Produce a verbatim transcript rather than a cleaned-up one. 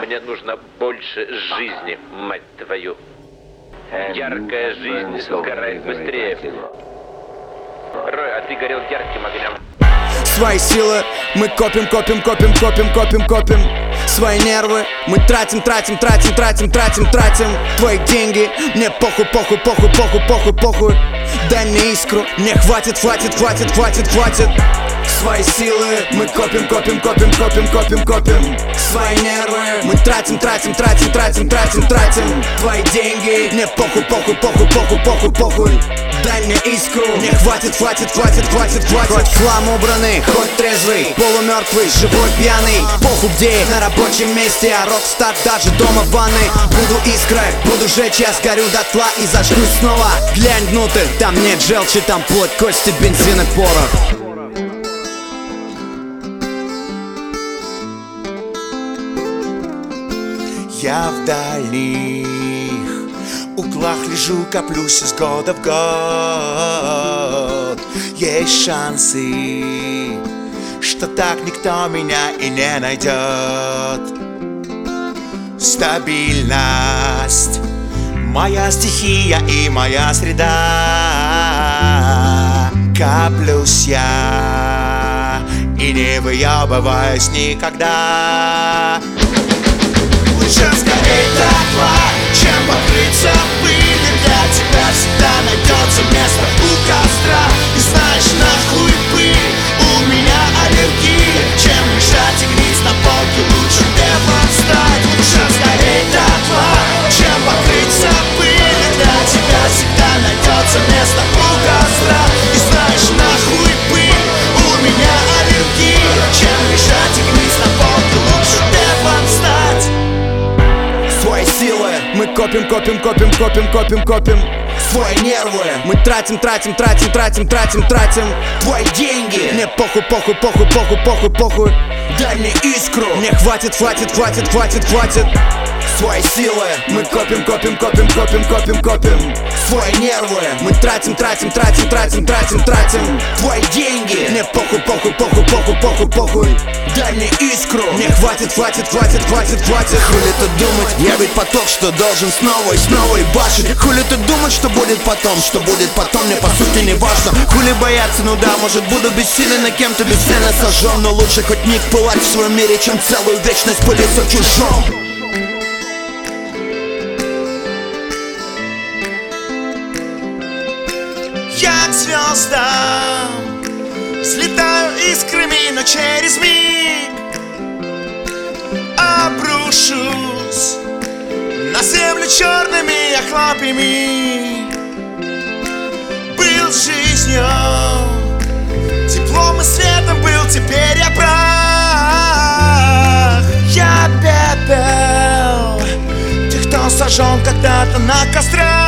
Мне нужно больше жизни, мать твою. Яркая жизнь сгорает быстрее. Рой, а ты горел ярким огнем. Свои силы мы копим, копим, копим, копим, копим, копим. Свои нервы мы тратим, тратим, тратим, тратим, тратим, тратим. Твои деньги мне похуй, похуй, похуй, похуй, похуй, похуй. Дай мне искру, мне хватит, хватит, хватит, хватит, хватит. Свои силы мы копим, копим, копим, копим, копим, копим. Свои нервы мы тратим, тратим, тратим, тратим, тратим, тратим. Твои деньги мне похуй, похуй, похуй, похуй, похуй, похуй. Дай мне искру, мне хватит, хватит, хватит, хватит, хватит. Хоть хлам убранный, хоть трезвый, полумертвый, живой, пьяный. Похуй где, на рабочем месте, а рокстар даже дома в ванной. Буду искрой, буду жечь, я сгорю дотла и зажгусь снова. Глянь внутрь, там нет желчи, там плоть, кости, бензин и порох. Я в дальних углах лежу, коплюсь из года в год. Есть шансы, что так никто меня и не найдет. Стабильность моя стихия и моя среда. Коплюсь я и не выебываюсь никогда. Лучше скорей дотла, чем покрыться пылью. Для тебя всегда найдется место у костра. И знаешь, нахуй пыль, у меня аллергия. Чем лежать и гнить на полке, лучше демон стать. Лучше скорей дотла, чем покрыться пылью. Для тебя всегда найдется место у костра. И знаешь, нахуй пыль, у меня аллергия. Чем лежать и гнить на полке, лучше демон стать. Свои силы мы копим, копим, копим, копим, копим, копим. Свои нервы мы тратим, тратим, тратим, тратим, тратим, тратим. Твои деньги мне похуй, похуй, похуй, похуй, похуй, похуй. Дай мне искру, мне хватит, хватит, хватит, хватит, хватит. Свои силы мы копим, копим, копим, копим, копим, копим. Свои нервы мы тратим, тратим, тратим, тратим, тратим, тратим. Твои деньги мне похуй, похуй, похуй, похуй, похуй, похуй. Дай мне искру, мне хватит, хватит, хватит, хватит, хватит. Хули тут думать, я ведь поток, что должен снова и снова и башить. Хули тут думать, что будет потом, что будет потом, мне по сути не важно. Хули бояться, ну да, может буду бессилен, на кем-то бесцельно сожжен. Но лучше хоть миг пылать в своем мире, чем целую вечность пылиться в чужом. Я к звездам взлетаю искрами, но через миг обрушусь на землю черными охлопьями. Был жизнью, теплом и светом был, теперь я прах. Я пепел тех, кто сожжен когда-то на кострах.